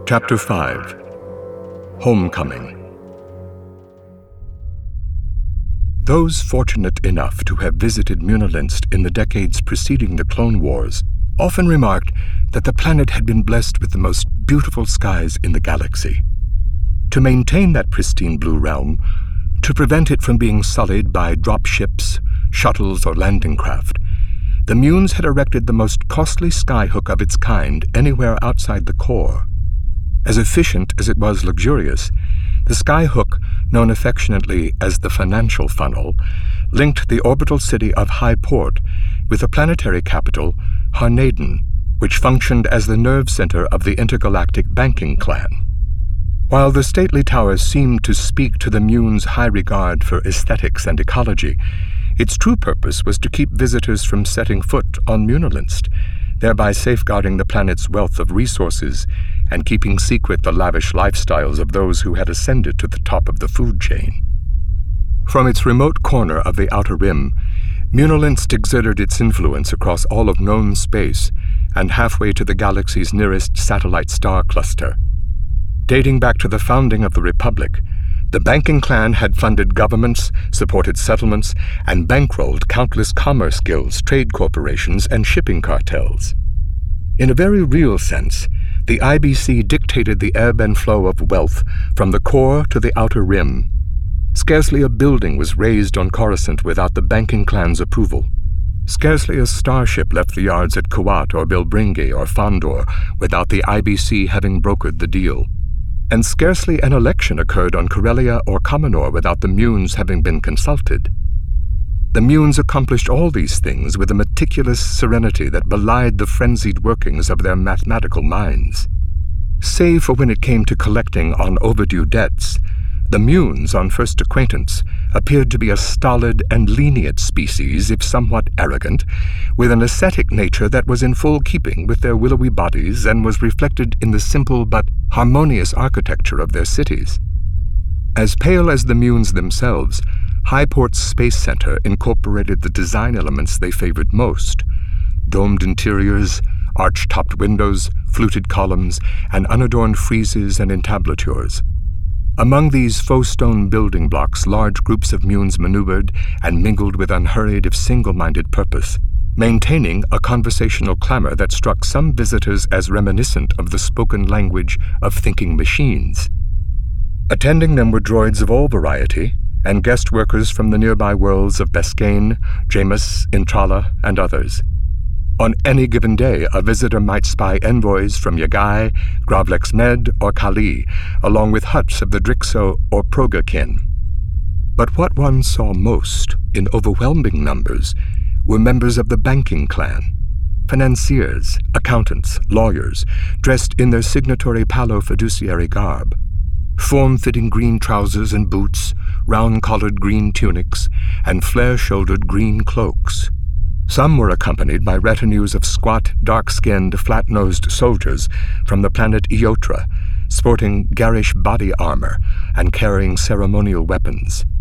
Chapter 5. Homecoming. Those fortunate enough to have visited Munilinst in the decades preceding the Clone Wars often remarked that the planet had been blessed with the most beautiful skies in the galaxy. To maintain that pristine blue realm, to prevent it from being sullied by drop ships, shuttles, or landing craft, the Munes had erected the most costly skyhook of its kind anywhere outside the core. As efficient as it was luxurious, the skyhook, known affectionately as the financial funnel, linked the orbital city of High Port with the planetary capital, Harnaden, which functioned as the nerve center of the intergalactic banking clan. While the stately towers seemed to speak to the Munes' high regard for aesthetics and ecology, its true purpose was to keep visitors from setting foot on Munilinst, thereby safeguarding the planet's wealth of resources and keeping secret the lavish lifestyles of those who had ascended to the top of the food chain. From its remote corner of the Outer Rim, Munilinst exerted its influence across all of known space and halfway to the galaxy's nearest satellite star cluster. Dating back to the founding of the Republic, the banking clan had funded governments, supported settlements, and bankrolled countless commerce guilds, trade corporations, and shipping cartels. In a very real sense, the IBC dictated the ebb and flow of wealth from the core to the outer rim. Scarcely a building was raised on Coruscant without the banking clan's approval. Scarcely a starship left the yards at Kuat or Bilbringi or Fondor without the IBC having brokered the deal. And scarcely an election occurred on Corellia or Commenor without the Munes having been consulted. The Munes accomplished all these things with a meticulous serenity that belied the frenzied workings of their mathematical minds. Save for when it came to collecting on overdue debts, the Munes, on first acquaintance, appeared to be a stolid and lenient species, if somewhat arrogant, with an ascetic nature that was in full keeping with their willowy bodies and was reflected in the simple but harmonious architecture of their cities. As pale as the Munes themselves, Highport's Space Center incorporated the design elements they favored most: domed interiors, arch-topped windows, fluted columns, and unadorned friezes and entablatures. Among these faux stone building blocks, large groups of Munes maneuvered and mingled with unhurried if single-minded purpose, maintaining a conversational clamor that struck some visitors as reminiscent of the spoken language of thinking machines. Attending them were droids of all variety, and guest workers from the nearby worlds of Beskane, Jameis, Intrala, and others. On any given day, a visitor might spy envoys from Yagai, Gravlex Med, or Kali, along with huts of the Drixo or Proga kin. But what one saw most, in overwhelming numbers, were members of the banking clan, financiers, accountants, lawyers, dressed in their signatory palo fiduciary garb. Form-fitting green trousers and boots, round-collared green tunics, and flare-shouldered green cloaks. Some were accompanied by retinues of squat, dark-skinned, flat-nosed soldiers from the planet Eotra, sporting garish body armor and carrying ceremonial weapons.